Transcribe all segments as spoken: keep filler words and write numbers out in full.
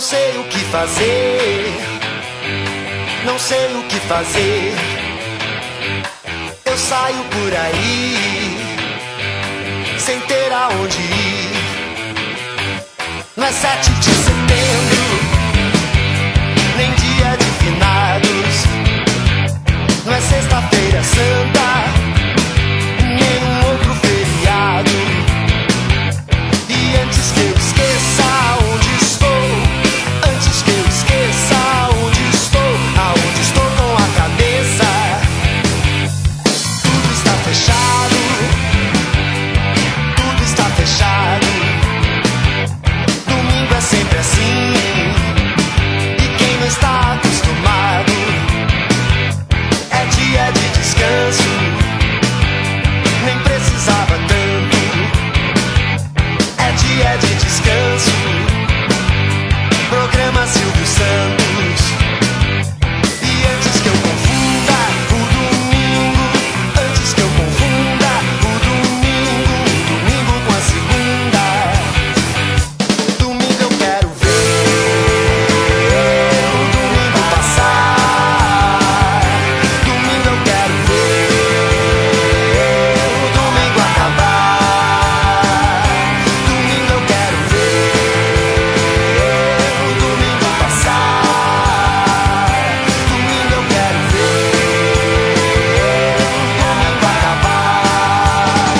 sei o que fazer, não sei o que fazer. Eu saio por aí, sem ter aonde ir. Não é sete de setembro, nem dia de finados. Não é sexta-feira santa, nem um outro feriado. E antes que eu esqueça onde estou, antes que eu esqueça onde estou, aonde estou com a cabeça, tudo está fechado, tudo está fechado. Domingo é sempre assim, e quem não está acostumado, é dia de descanso, nem precisava tanto. É dia de descanso, programa Silvio Santos. E antes que eu confunda o domingo, antes que eu confunda o domingo, o domingo com a segunda. Domingo eu quero ver o domingo passar. Domingo eu quero ver o domingo acabar. Domingo eu quero ver o domingo passar. Domingo eu quero ver o domingo acabar.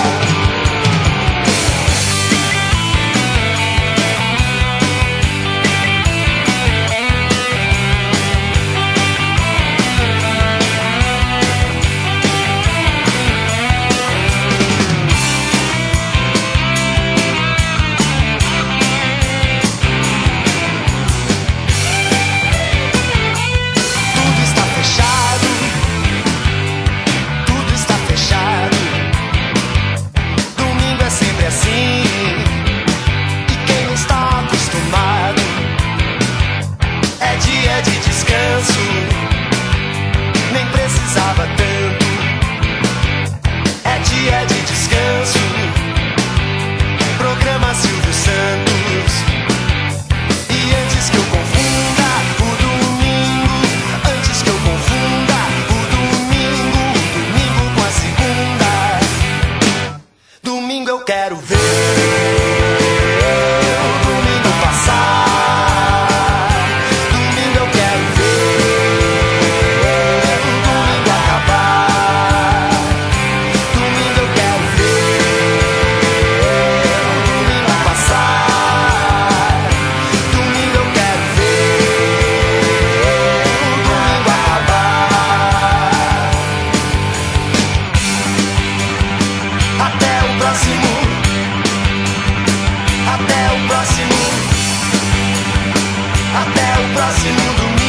Tudo está fechado, tudo está fechado. Domingo é sempre assim, e quem não está acostumado, é dia de descanso, nem precisava tanto. É dia de descanso, programa Silvio Santos. E antes que eu confunda o domingo, antes que eu confunda o domingo, o domingo com a segunda. Domingo eu quero ver o domingo passar. Domingo eu quero ver o domingo acabar. Domingo eu quero ver o domingo passar. Domingo eu quero ver o domingo acabar. Até o próximo, até o próximo, até o próximo domingo.